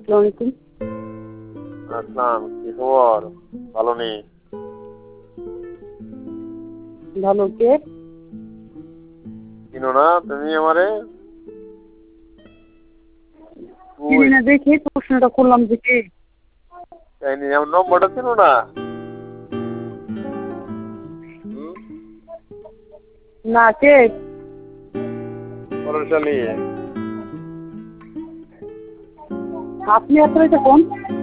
আসসালামু আলাইকুম। আসলাম, কি খবর? ভালো নেই। ভালো, কে? চিনো না তুমি আমারে? চিনি তুই না দেখে প্রশ্নটা করলাম যে কে। তাইনি আমার নম্বরটা ছিল না? হুম, না, কে? পরশালী। আপনি আসলে কোন?